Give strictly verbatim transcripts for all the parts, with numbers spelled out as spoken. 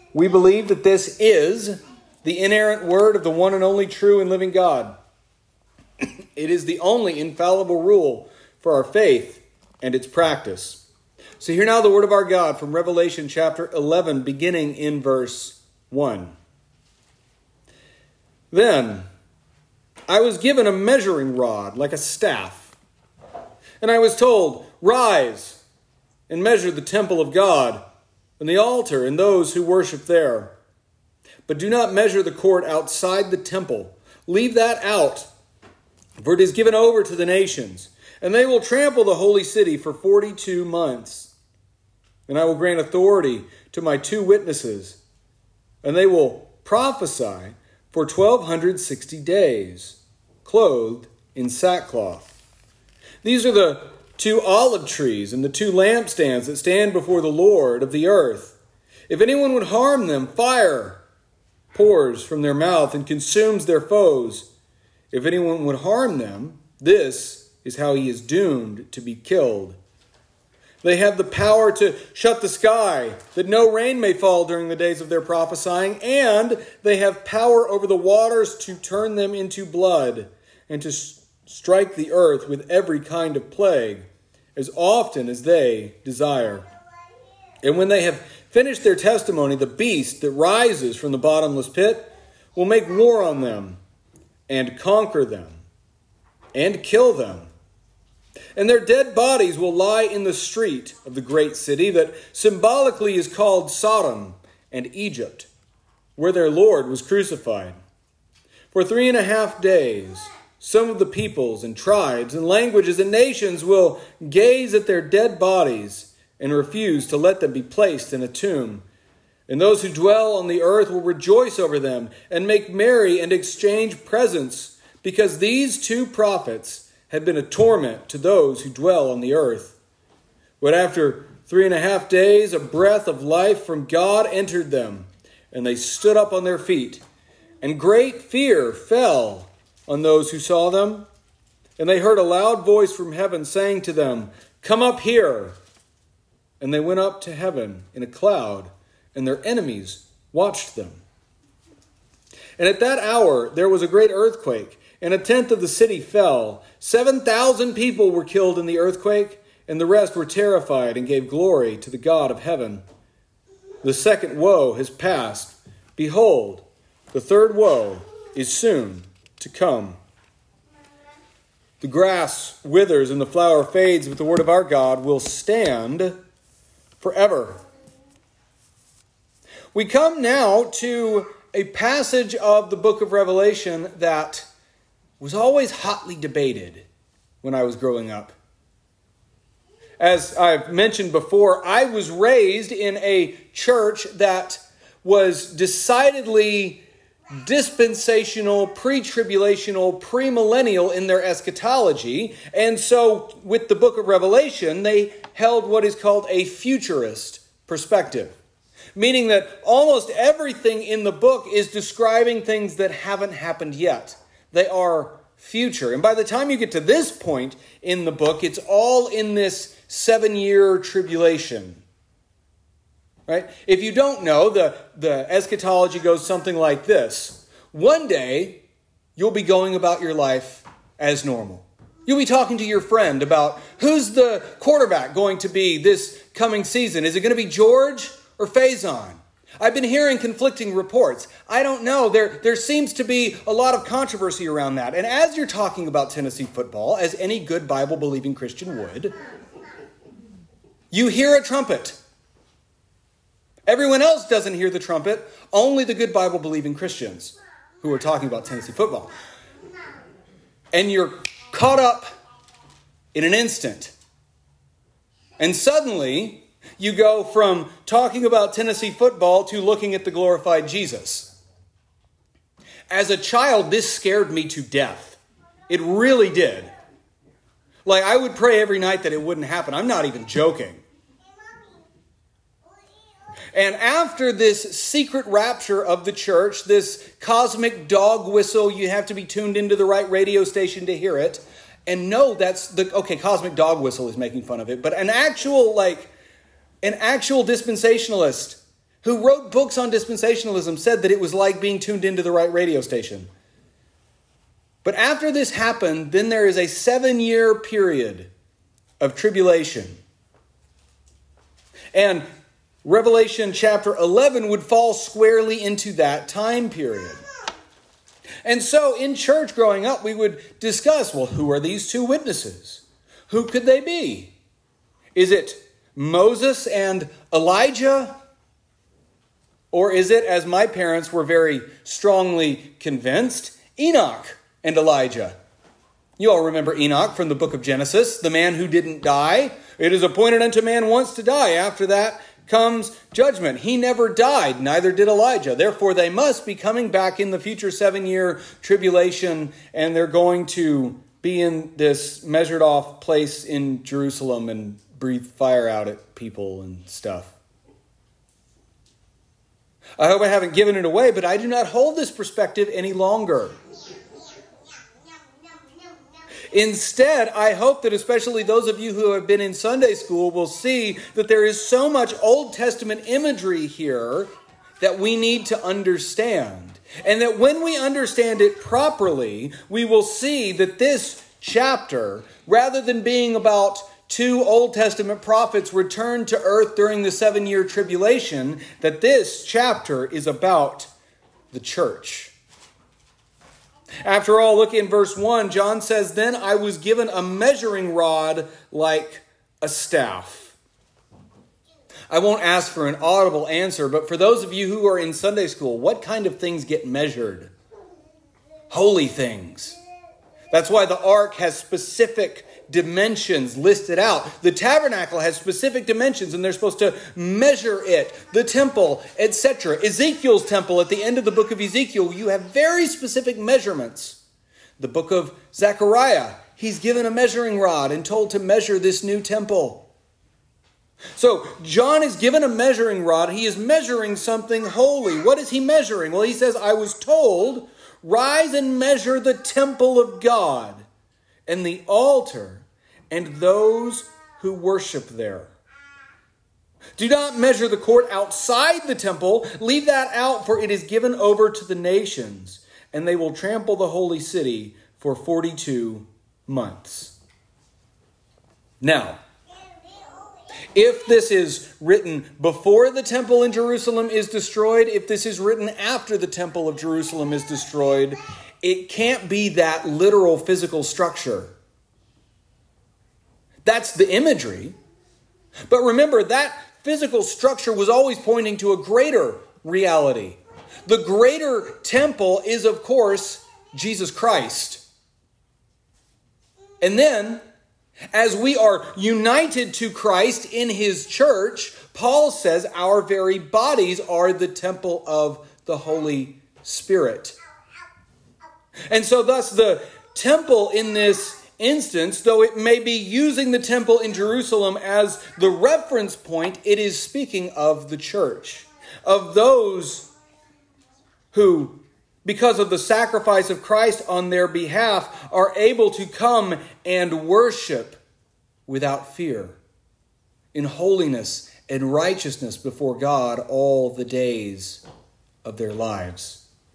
We believe that this is the inerrant word of the one and only true and living God. It is the only infallible rule for our faith and its practice. So hear now the word of our God from Revelation chapter eleven, beginning in verse one. Then I was given a measuring rod like a staff, and I was told, "Rise and measure the temple of God, and the altar, and those who worship there. But do not measure the court outside the temple. Leave that out, for it is given over to the nations, and they will trample the holy city for forty-two months. And I will grant authority to my two witnesses, and they will prophesy for twelve sixty days, clothed in sackcloth. These are the two olive trees and the two lampstands that stand before the Lord of the earth. If anyone would harm them, fire pours from their mouth and consumes their foes. If anyone would harm them, this is how he is doomed to be killed. They have the power to shut the sky, that no rain may fall during the days of their prophesying, and they have power over the waters to turn them into blood, and to strike the earth with every kind of plague, as often as they desire. And when they have finished their testimony, the beast that rises from the bottomless pit will make war on them, and conquer them, and kill them. And their dead bodies will lie in the street of the great city that symbolically is called Sodom and Egypt, where their Lord was crucified. For three and a half days, some of the peoples and tribes and languages and nations will gaze at their dead bodies and refuse to let them be placed in a tomb. And those who dwell on the earth will rejoice over them and make merry and exchange presents, because these two prophets had been a torment to those who dwell on the earth. But after three and a half days, a breath of life from God entered them, and they stood up on their feet, and great fear fell on those who saw them. And they heard a loud voice from heaven saying to them, "Come up here." And they went up to heaven in a cloud, and their enemies watched them. And at that hour there was a great earthquake, and a tenth of the city fell. Seven thousand people were killed in the earthquake, and the rest were terrified and gave glory to the God of heaven. The second woe has passed. Behold, the third woe is soon to come. The grass withers and the flower fades, but the word of our God will stand forever. We come now to a passage of the book of Revelation that was always hotly debated when I was growing up. As I've mentioned before, I was raised in a church that was decidedly dispensational, pre-tribulational, premillennial in their eschatology. And so with the book of Revelation, they held what is called a futurist perspective, meaning that almost everything in the book is describing things that haven't happened yet. They are future. And by the time you get to this point in the book, it's all in this seven-year tribulation. Right? If you don't know, the, the eschatology goes something like this. One day, you'll be going about your life as normal. You'll be talking to your friend about who's the quarterback going to be this coming season. Is it going to be George or Faison? I've been hearing conflicting reports. I don't know. There, there seems to be a lot of controversy around that. And as you're talking about Tennessee football, as any good Bible-believing Christian would, you hear a trumpet. Everyone else doesn't hear the trumpet. Only the good Bible-believing Christians who are talking about Tennessee football. And you're caught up in an instant. And suddenly, you go from talking about Tennessee football to looking at the glorified Jesus. As a child, this scared me to death. It really did. Like, I would pray every night that it wouldn't happen. I'm not even joking. And after this secret rapture of the church, this cosmic dog whistle, you have to be tuned into the right radio station to hear it. And no, that's the, okay, cosmic dog whistle is making fun of it. But an actual, like, an actual dispensationalist who wrote books on dispensationalism, said that it was like being tuned into the right radio station. But after this happened, then there is a seven-year period of tribulation. And Revelation chapter eleven would fall squarely into that time period. And so in church growing up, we would discuss, well, who are these two witnesses? Who could they be? Is it Moses and Elijah? Or is it, as my parents were very strongly convinced, Enoch and Elijah? You all remember Enoch from the book of Genesis, the man who didn't die. It is appointed unto man once to die. After that comes judgment. He never died, neither did Elijah. Therefore, they must be coming back in the future seven-year tribulation, and they're going to be in this measured off place in Jerusalem and breathe fire out at people and stuff. I hope I haven't given it away, but I do not hold this perspective any longer. Instead, I hope that especially those of you who have been in Sunday school will see that there is so much Old Testament imagery here that we need to understand. And that when we understand it properly, we will see that this chapter, rather than being about two Old Testament prophets returned to earth during the seven-year tribulation, that this chapter is about the church. After all, look in verse one. John says, "Then I was given a measuring rod like a staff." I won't ask for an audible answer, but for those of you who are in Sunday school, what kind of things get measured? Holy things. That's why the ark has specific dimensions listed out. The tabernacle has specific dimensions, and they're supposed to measure it. The temple, et cetera. Ezekiel's temple, at the end of the book of Ezekiel, you have very specific measurements. The book of Zechariah, he's given a measuring rod and told to measure this new temple. So John is given a measuring rod. He is measuring something holy. What is he measuring? Well, he says, "I was told, rise and measure the temple of God and the altar and those who worship there." Do not measure the court outside the temple. Leave that out, for it is given over to the nations, and they will trample the holy city for forty-two months. Now, if this is written before the temple in Jerusalem is destroyed, if this is written after the temple of Jerusalem is destroyed, it can't be that literal physical structure. That's the imagery. But remember, that physical structure was always pointing to a greater reality. The greater temple is, of course, Jesus Christ. And then, as we are united to Christ in his church, Paul says our very bodies are the temple of the Holy Spirit. And so thus the temple in this instance, though it may be using the temple in Jerusalem as the reference point, it is speaking of the church, of those who, because of the sacrifice of Christ on their behalf, are able to come and worship without fear, in holiness and righteousness before God all the days of their lives.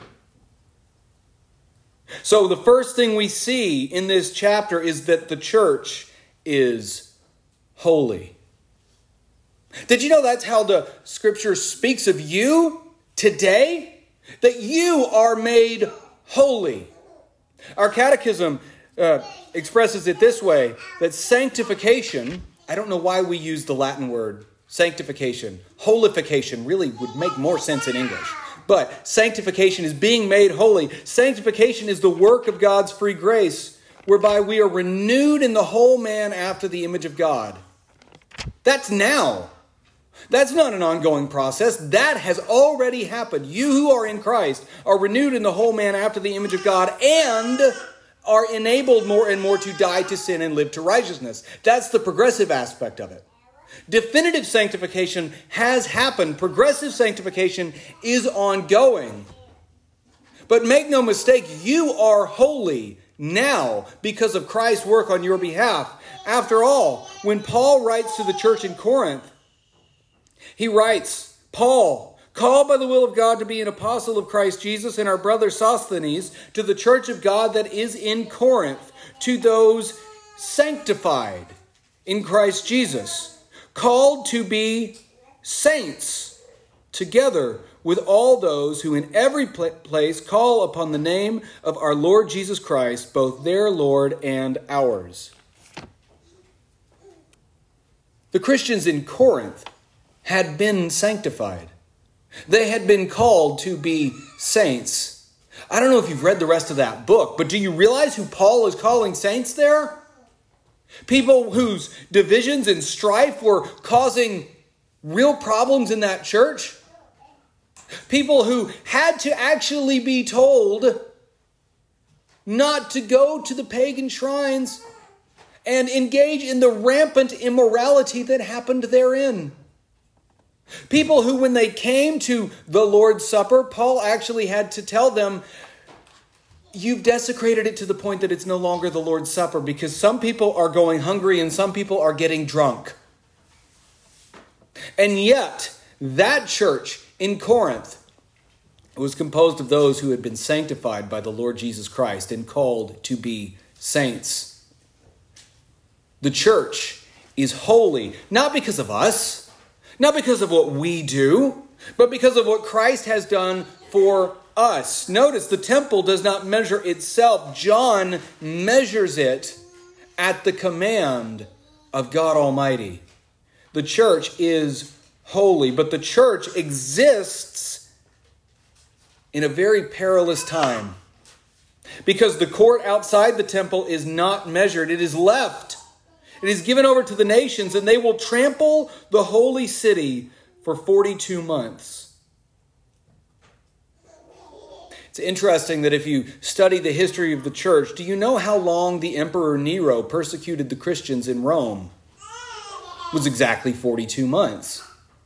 So the first thing we see in this chapter is that the church is holy. Did you know that's how the scripture speaks of you today? That you are made holy. Our catechism uh, expresses it this way, that sanctification, I don't know why we use the Latin word sanctification. Holification really would make more sense in English. But sanctification is being made holy. Sanctification is the work of God's free grace, whereby we are renewed in the whole man after the image of God. That's now. That's not an ongoing process. That has already happened. You who are in Christ are renewed in the whole man after the image of God and are enabled more and more to die to sin and live to righteousness. That's the progressive aspect of it. Definitive sanctification has happened. Progressive sanctification is ongoing. But make no mistake, you are holy now because of Christ's work on your behalf. After all, when Paul writes to the church in Corinth, he writes, Paul, called by the will of God to be an apostle of Christ Jesus, and our brother Sosthenes, to the church of God that is in Corinth, to those sanctified in Christ Jesus, called to be saints, together with all those who in every place call upon the name of our Lord Jesus Christ, both their Lord and ours. The Christians in Corinth had been sanctified. They had been called to be saints. I don't know if you've read the rest of that book, but do you realize who Paul is calling saints there? People whose divisions and strife were causing real problems in that church. People who had to actually be told not to go to the pagan shrines and engage in the rampant immorality that happened therein. People who, when they came to the Lord's Supper, Paul actually had to tell them, you've desecrated it to the point that it's no longer the Lord's Supper, because some people are going hungry and some people are getting drunk. And yet, that church in Corinth was composed of those who had been sanctified by the Lord Jesus Christ and called to be saints. The church is holy, not because of us, not because of what we do, but because of what Christ has done for us. Notice the temple does not measure itself. John measures it at the command of God Almighty. The church is holy, but the church exists in a very perilous time because the court outside the temple is not measured. It is left. It is given over to the nations, and they will trample the holy city for forty-two months. It's interesting that if you study the history of the church, do you know how long the Emperor Nero persecuted the Christians in Rome? It was exactly forty-two months.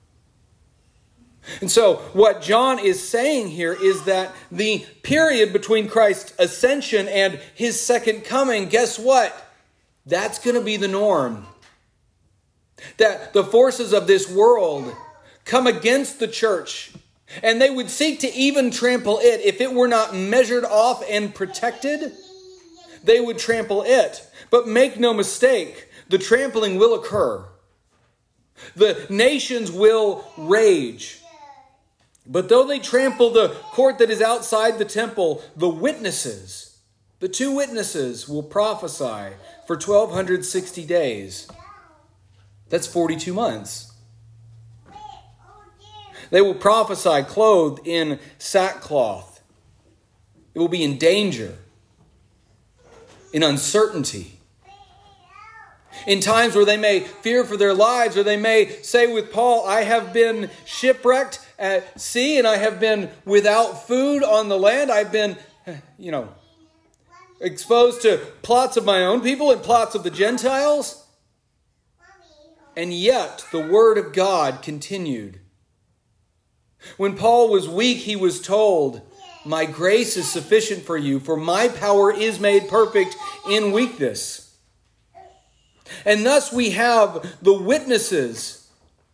And so what John is saying here is that the period between Christ's ascension and his second coming, guess what? That's going to be the norm. That the forces of this world come against the church, and they would seek to even trample it. If it were not measured off and protected, they would trample it. But make no mistake, the trampling will occur. The nations will rage. But though they trample the court that is outside the temple, the witnesses, the two witnesses will prophesy for twelve sixty days. That's forty-two months. They will prophesy clothed in sackcloth. It will be in danger, in uncertainty, in times where they may fear for their lives, or they may say with Paul, I have been shipwrecked at sea and I have been without food on the land. I've been, you know, exposed to plots of my own people and plots of the Gentiles. And yet the word of God continued. When Paul was weak, he was told, my grace is sufficient for you, for my power is made perfect in weakness. And thus we have the witnesses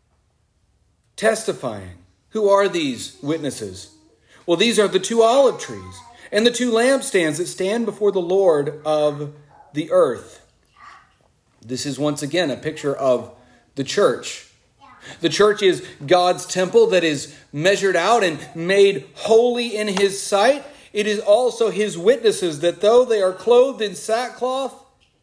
testifying. Who are these witnesses? Well, these are the two olive trees and the two lampstands that stand before the Lord of the earth. This is once again a picture of the church. The church is God's temple that is measured out and made holy in his sight. It is also his witnesses that though they are clothed in sackcloth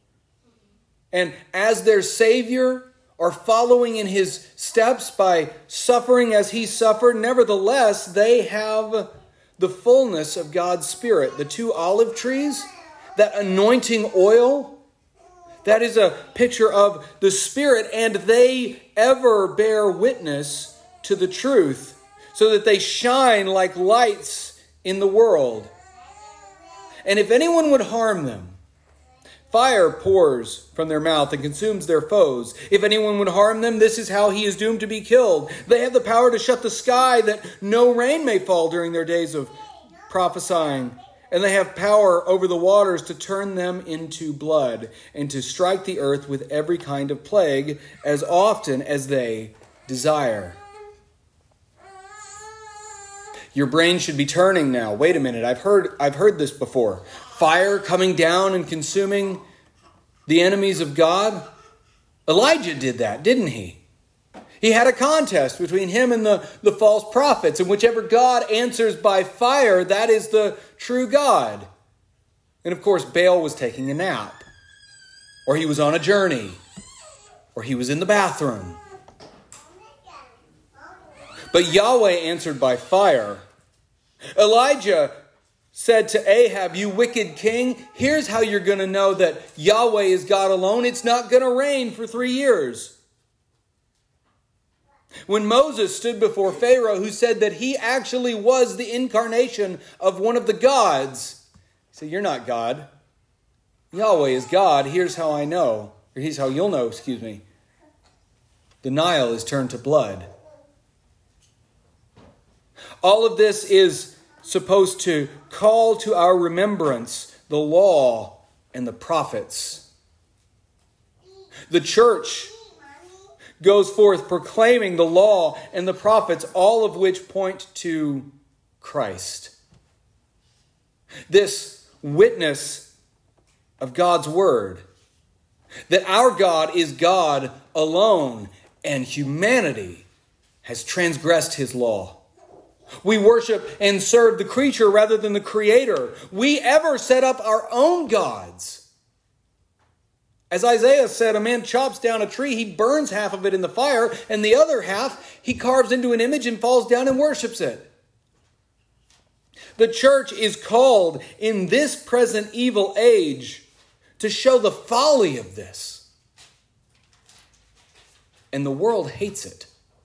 and as their Savior are following in his steps by suffering as he suffered, nevertheless, they have the fullness of God's Spirit. The two olive trees, that anointing oil, that is a picture of the Spirit, and they ever bear witness to the truth so that they shine like lights in the world. And if anyone would harm them, fire pours from their mouth and consumes their foes. If anyone would harm them, this is how he is doomed to be killed. They have the power to shut the sky that no rain may fall during their days of prophesying. And they have power over the waters to turn them into blood and to strike the earth with every kind of plague as often as they desire. Your brain should be turning now. Wait a minute, I've heard I've heard this before. Fire coming down and consuming the enemies of God? Elijah did that, didn't he? He had a contest between him and the, the false prophets, and whichever God answers by fire, that is the true God. And of course, Baal was taking a nap, or he was on a journey, or he was in the bathroom. But Yahweh answered by fire. Elijah said to Ahab, "You wicked king, here's how you're going to know that Yahweh is God alone. It's not going to rain for three years. When Moses stood before Pharaoh, who said that he actually was the incarnation of one of the gods, he said, "You're not God. Yahweh is God. Here's how I know." Or here's how you'll know, excuse me. The Nile is turned to blood. All of this is supposed to call to our remembrance the law and the prophets. The church goes forth proclaiming the law and the prophets, all of which point to Christ. This witness of God's word, that our God is God alone and humanity has transgressed his law. We worship and serve the creature rather than the creator. We ever set up our own gods. As Isaiah said, a man chops down a tree, he burns half of it in the fire, and the other half he carves into an image and falls down and worships it. The church is called in this present evil age to show the folly of this. And the world hates it.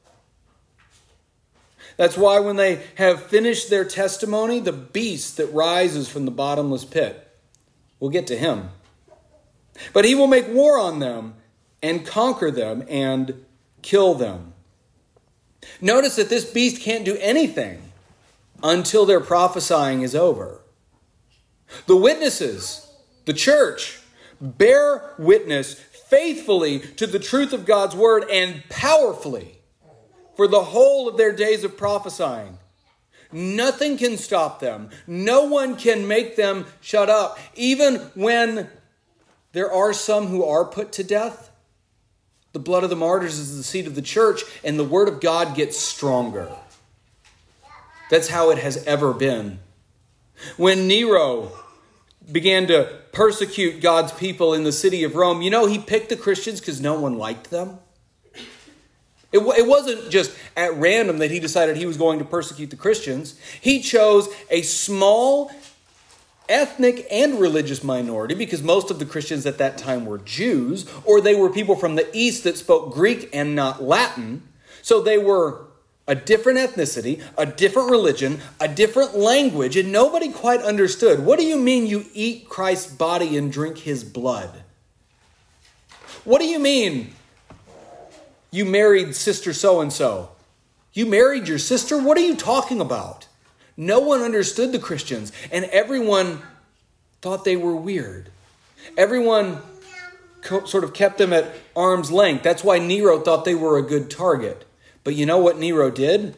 That's why when they have finished their testimony, the beast that rises from the bottomless pit, we'll get to him. But he will make war on them and conquer them and kill them. Notice that this beast can't do anything until their prophesying is over. The witnesses, the church, bear witness faithfully to the truth of God's word and powerfully for the whole of their days of prophesying. Nothing can stop them. No one can make them shut up. Even when there are some who are put to death, the blood of the martyrs is the seed of the church, and the word of God gets stronger. That's how it has ever been. When Nero began to persecute God's people in the city of Rome, you know, he picked the Christians because no one liked them. It, it wasn't just at random that he decided he was going to persecute the Christians. He chose a small ethnic and religious minority, because most of the Christians at that time were Jews, or they were people from the East that spoke Greek and not Latin. So they were a different ethnicity, a different religion, a different language, and nobody quite understood. What do you mean you eat Christ's body and drink his blood? What do you mean you married sister so-and-so? You married your sister? What are you talking about? No one understood the Christians, and everyone thought they were weird. Everyone co- sort of kept them at arm's length. That's why Nero thought they were a good target. But you know what Nero did?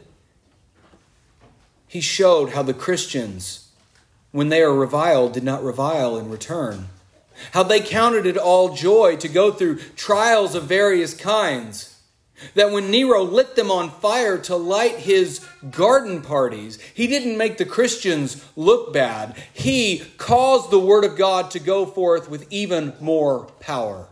He showed how the Christians, when they are reviled, did not revile in return. How they counted it all joy to go through trials of various kinds. That when Nero lit them on fire to light his garden parties, he didn't make the Christians look bad. He caused the word of God to go forth with even more power.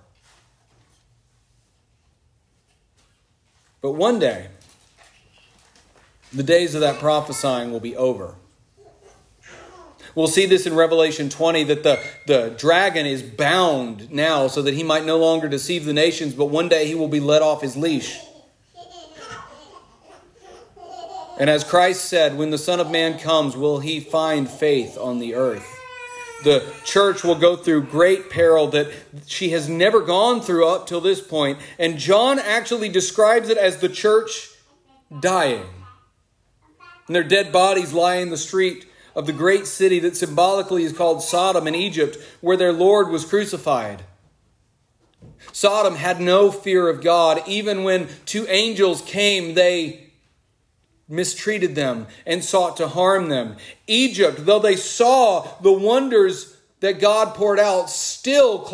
But one day, the days of that prophesying will be over. We'll see this in Revelation twenty, that the, the dragon is bound now so that he might no longer deceive the nations, but one day he will be let off his leash. And as Christ said, when the Son of Man comes, will he find faith on the earth? The church will go through great peril that she has never gone through up till this point. And John actually describes it as the church dying. And their dead bodies lie in the street of the great city that symbolically is called Sodom in Egypt, where their Lord was crucified. Sodom had no fear of God. Even when two angels came, they mistreated them and sought to harm them. Egypt, though they saw the wonders that God poured out, still